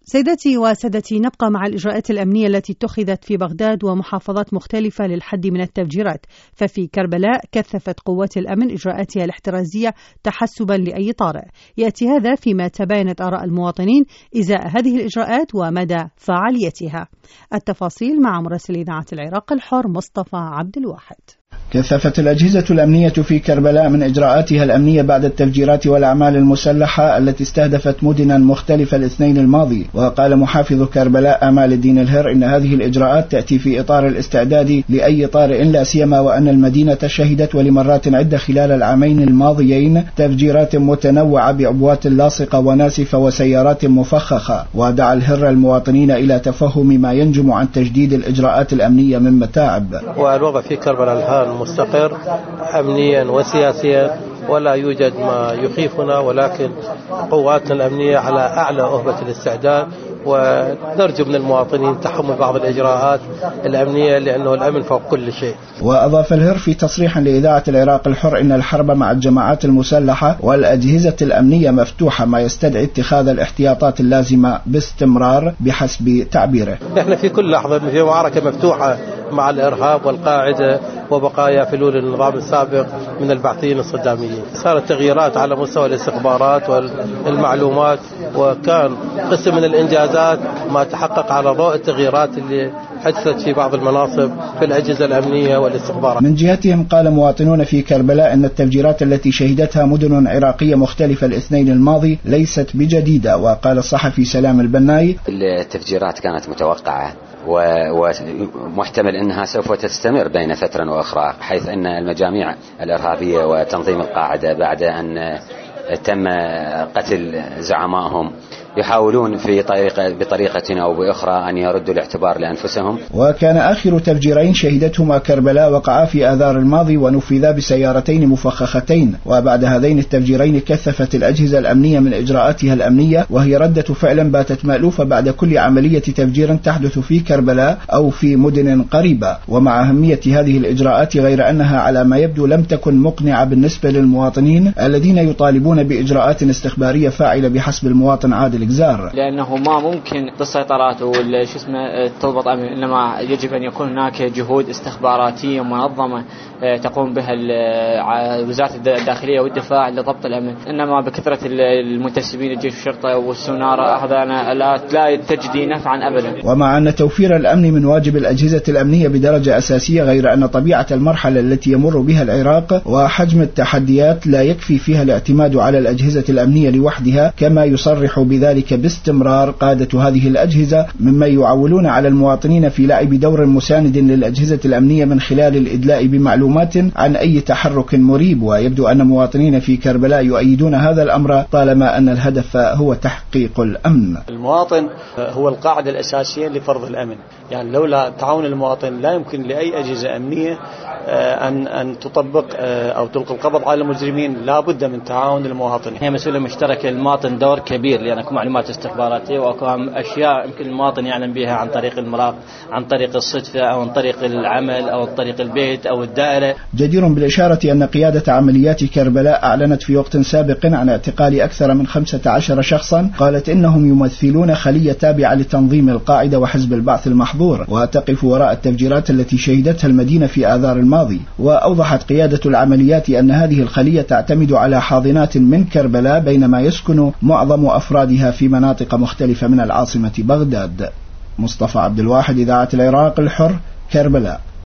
سيداتي وسادتي، نبقى مع الإجراءات الأمنية التي اتخذت في بغداد ومحافظات مختلفة للحد من التفجيرات. ففي كربلاء كثفت قوات الأمن إجراءاتها الاحترازية تحسبا لأي طارئ. يأتي هذا فيما تباينت آراء المواطنين إزاء هذه الإجراءات ومدى فعاليتها. التفاصيل مع مراسل إذاعة العراق الحر مصطفى عبد الواحد. كثفت الأجهزة الأمنية في كربلاء من إجراءاتها الأمنية بعد التفجيرات والأعمال المسلحة التي استهدفت مدنا مختلفة الاثنين الماضي. وقال محافظ كربلاء آمال الدين الهر إن هذه الإجراءات تأتي في إطار الاستعداد لأي طارئ، لا سيما وأن المدينة شهدت ولمرات عدة خلال العامين الماضيين تفجيرات متنوعة بعبوات لاصقة وناسفة وسيارات مفخخة. ودعا الهر المواطنين إلى تفهم ما ينجم عن تجديد الإجراءات الأمنية من متاعب. والوضع في كربلاء مستقر أمنيا وسياسيا، ولا يوجد ما يخيفنا، ولكن قواتنا الأمنية على أعلى أهبة الاستعداد، ونرجو من المواطنين تحمل بعض الإجراءات الأمنية لأنه الأمن فوق كل شيء. وأضاف الهر في تصريح لإذاعة العراق الحر إن الحرب مع الجماعات المسلحة والأجهزة الأمنية مفتوحة، ما يستدعي اتخاذ الاحتياطات اللازمة باستمرار بحسب تعبيره. نحن في كل لحظة في معركة مفتوحة مع الإرهاب والقاعدة وبقايا فلول النظام السابق من البعثيين الصداميين. صارت تغييرات على مستوى الاستخبارات والمعلومات، وكان قسم من الإنجازات ما تحقق على ضوء التغييرات اللي حدثت في بعض المناصب في الأجهزة الأمنية والاستخبارات. من جهتهم قال مواطنون في كربلاء أن التفجيرات التي شهدتها مدن عراقية مختلفة الاثنين الماضي ليست بجديدة. وقال الصحفي سلام البناي: التفجيرات كانت متوقعة ومحتمل أنها سوف تستمر بين فترة وأخرى، حيث أن المجاميع الإرهابية وتنظيم القاعدة بعد أن تم قتل زعمائهم يحاولون بطريقة أو بأخرى أن يردوا الاعتبار لأنفسهم. وكان آخر تفجيرين شهدتهما كربلاء وقعا في آذار الماضي ونفذا بسيارتين مفخختين. وبعد هذين التفجيرين كثفت الأجهزة الأمنية من إجراءاتها الأمنية، وهي ردة فعل باتت مألوفة بعد كل عملية تفجير تحدث في كربلاء أو في مدن قريبة. ومع أهمية هذه الإجراءات غير أنها على ما يبدو لم تكن مقنعة بالنسبة للمواطنين الذين يطالبون بإجراءات استخبارية فاعلة بحسب المواطن عادل الجزار، لأنه ما ممكن السيطرات تضبط أمن، إنما يجب أن يكون هناك جهود استخباراتية منظمة تقوم بها وزارة الداخلية والدفاع لضبط الأمن. إنما بكثرة المنتسبين الجيش والشرطة والسونار هذا لا تجدي نفعا أبدا. ومع أن توفير الأمن من واجب الأجهزة الأمنية بدرجة أساسية، غير أن طبيعة المرحلة التي يمر بها العراق وحجم التحديات لا يكفي فيها الاعتماد على الأجهزة الأمنية لوحدها، كما يصرح بذلك باستمرار قادة هذه الأجهزة، مما يعولون على المواطنين في لعب دور مساند للأجهزة الأمنية من خلال الإدلاء بمعلومات عن أي تحرك مريب. ويبدو أن مواطنين في كربلاء يؤيدون هذا الأمر طالما أن الهدف هو تحقيق الأمن. المواطن هو القاعدة الأساسية لفرض الأمن، يعني لولا تعاون المواطن لا يمكن لأي أجهزة أمنية أن تطبق أو تلقي القبض على المجرمين. لا بد من تعاون المواطن. هي مسؤولية مشتركة، المواطن دور كبير، لأن أكو معلومات استخباراتية وأكو أشياء يمكن المواطن يعلم بها عن طريق المراقب، عن طريق الصدفة أو عن طريق العمل أو عن طريق البيت أو الدائرة. جدير بالإشارة أن قيادة عمليات كربلاء أعلنت في وقت سابق عن اعتقال أكثر من 15 شخصا قالت إنهم يمثلون خلية تابعة لتنظيم القاعدة وحزب البعث المحظور، وتقف وراء التفجيرات التي شهدتها المدينة في آذار الماضي. وأوضحت قيادة العمليات أن هذه الخلية تعتمد على حاضنات من كربلاء، بينما يسكن معظم أفرادها في مناطق مختلفة من العاصمة بغداد. مصطفى عبد الواحد، إذاعة العراق الحر، كربلاء.